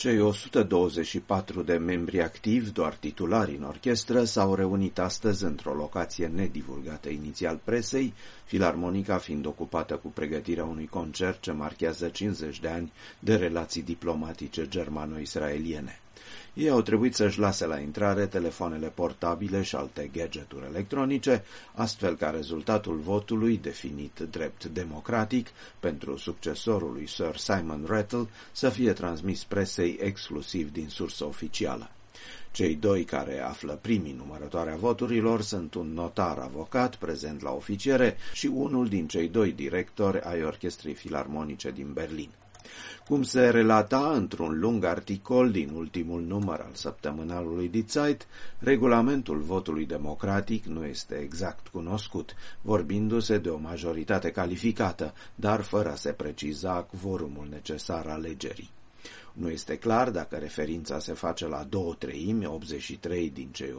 Cei 124 de membri activi, doar titulari în orchestră, s-au reunit astăzi într-o locație nedivulgată inițial presei, filarmonica fiind ocupată cu pregătirea unui concert ce marchează 50 de ani de relații diplomatice germano-israeliene. Ei au trebuit să-și lase la intrare telefoanele portabile și alte gadgeturi electronice, astfel ca rezultatul votului, definit drept democratic, pentru succesorul lui Sir Simon Rattle, să fie transmis presei exclusiv din sursă oficială. Cei doi care află primii numărătoarea voturilor sunt un notar avocat prezent la oficiere și unul din cei doi directori ai Orchestrei Filarmonice din Berlin. Cum se relata într-un lung articol din ultimul număr al săptămânalului Die Zeit, regulamentul votului democratic nu este exact cunoscut, vorbindu-se de o majoritate calificată, dar fără a se preciza quorumul necesar alegerii. Nu este clar dacă referința se face la 2/3, 83 din cei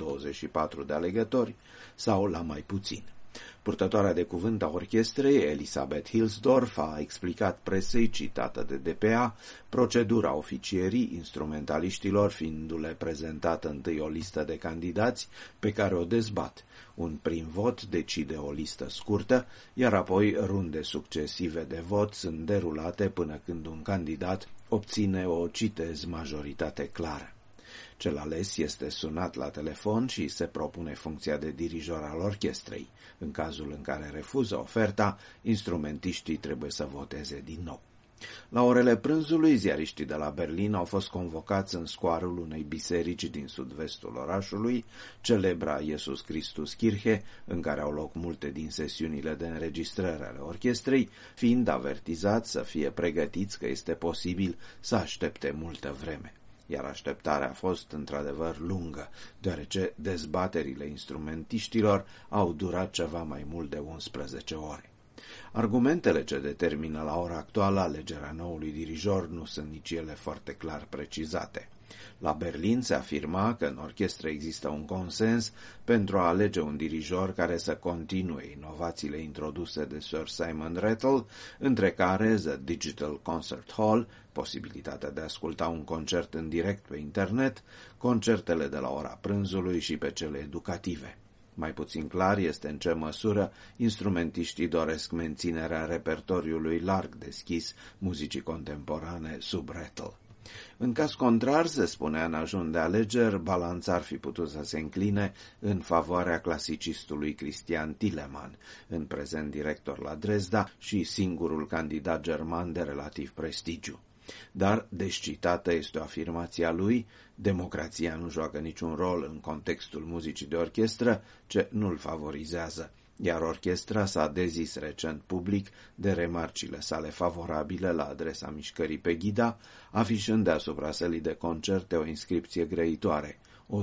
124 de alegători, sau la mai puțin. Purtătoarea de cuvânt a orchestrei, Elisabeth Hilsdorf, a explicat presei citată de DPA procedura oficierii instrumentaliștilor, fiindu-le prezentată întâi o listă de candidați pe care o dezbat. Un prim vot decide o listă scurtă, iar apoi runde succesive de vot sunt derulate până când un candidat obține o, citez, majoritate clară. Cel ales este sunat la telefon și se propune funcția de dirijor al orchestrei. În cazul în care refuză oferta, instrumentiștii trebuie să voteze din nou. La orele prânzului, ziariștii de la Berlin au fost convocați în scoarul unei biserici din sud-vestul orașului, celebra Iesus Christus Kirche, în care au loc multe din sesiunile de înregistrare ale orchestrei, fiind avertizați să fie pregătiți că este posibil să aștepte multă vreme. Iar așteptarea a fost într-adevăr lungă, deoarece dezbaterile instrumentiștilor au durat ceva mai mult de 11 ore. Argumentele ce determină la ora actuală alegerea noului dirijor nu sunt nici ele foarte clar precizate. La Berlin se afirma că în orchestră există un consens pentru a alege un dirijor care să continue inovațiile introduse de Sir Simon Rattle, între care The Digital Concert Hall, posibilitatea de a asculta un concert în direct pe internet, concertele de la ora prânzului și pe cele educative. Mai puțin clar este în ce măsură instrumentiștii doresc menținerea repertoriului larg deschis muzicii contemporane sub Rattle. În caz contrar, se spunea în ajun de alegeri, balanța ar fi putut să se încline în favoarea clasicistului Christian Thielemann, în prezent director la Dresda și singurul candidat german de relativ prestigiu. Dar descitată este o afirmație a lui, democrația nu joacă niciun rol în contextul muzicii de orchestră, ce nu-l favorizează, iar orchestra s-a dezis recent public de remarcile sale favorabile la adresa mișcării Pegida, afișând deasupra sălii de concerte o inscripție grăitoare,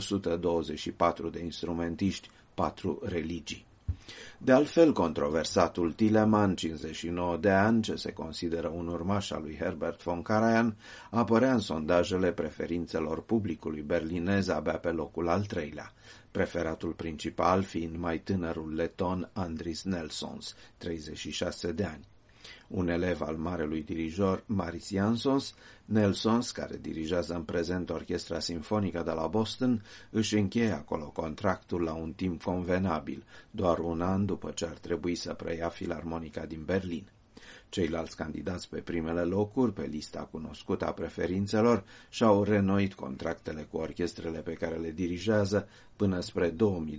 124 de instrumentiști, 4 religii. De altfel, controversatul Thielemann, 59 de ani, ce se consideră un urmaș al lui Herbert von Karajan, apărea în sondajele preferințelor publicului berlinez abia pe locul al treilea, preferatul principal fiind mai tânărul leton Andris Nelsons, 36 de ani. Un elev al marelui dirijor Maris Jansons, Nelsons, care dirigează în prezent Orchestra Sinfonică de la Boston, își încheie acolo contractul la un timp convenabil, doar un an după ce ar trebui să preia Filarmonica din Berlin. Ceilalți candidați pe primele locuri, pe lista cunoscută a preferințelor, și-au reînnoit contractele cu orchestrele pe care le dirigează până spre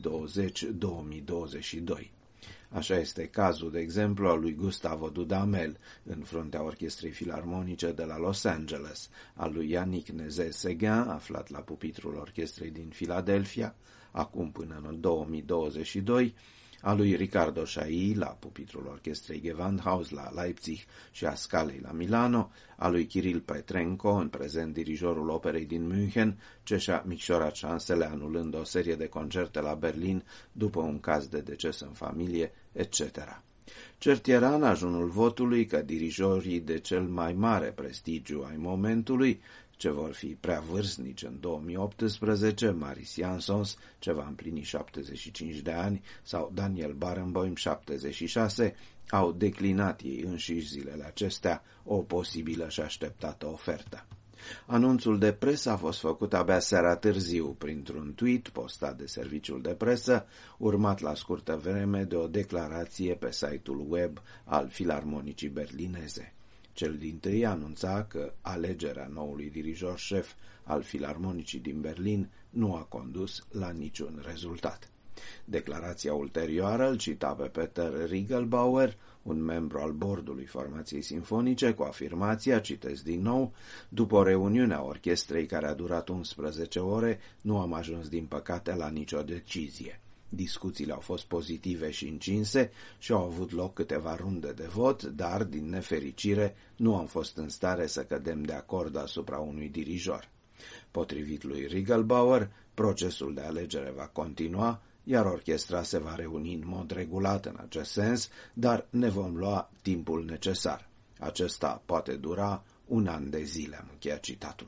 2020-2022. Așa este cazul, de exemplu, al lui Gustavo Dudamel, în fruntea Orchestrei Filarmonice de la Los Angeles, al lui Yannick Nézet-Séguin, aflat la pupitrul Orchestrei din Philadelphia, acum până în 2022, a lui Riccardo Chailly la pupitrul Orchestrei Gewandhaus la Leipzig și a Scalei la Milano, a lui Kirill Petrenko, în prezent dirijorul operei din München, ce și-a micșorat șansele anulând o serie de concerte la Berlin după un caz de deces în familie, etc. Cert era în ajunul votului că dirijorii de cel mai mare prestigiu ai momentului, ce vor fi prea vârstnici în 2018, Maris Jansons, ce va împlini 75 de ani, sau Daniel Barenboim, 76, au declinat ei înșiși zilele acestea o posibilă și așteptată ofertă. Anunțul de presă a fost făcut abia seara târziu printr-un tweet postat de serviciul de presă, urmat la scurtă vreme de o declarație pe site-ul web al Filarmonicii Berlineze. Cel dintâi anunța că alegerea noului dirijor șef al Filarmonicii din Berlin nu a condus la niciun rezultat. Declarația ulterioară îl cita pe Peter Rigelbauer, un membru al bordului formației sinfonice, cu afirmația, citesc din nou, după o reuniune a orchestrei care a durat 11 ore, nu am ajuns din păcate la nicio decizie. Discuțiile au fost pozitive și încinse și au avut loc câteva runde de vot, dar, din nefericire, nu am fost în stare să cădem de acord asupra unui dirijor. Potrivit lui Rigelbauer, procesul de alegere va continua, iar orchestra se va reuni în mod regulat în acest sens, dar ne vom lua timpul necesar. Acesta poate dura un an de zile, am încheiat citatul.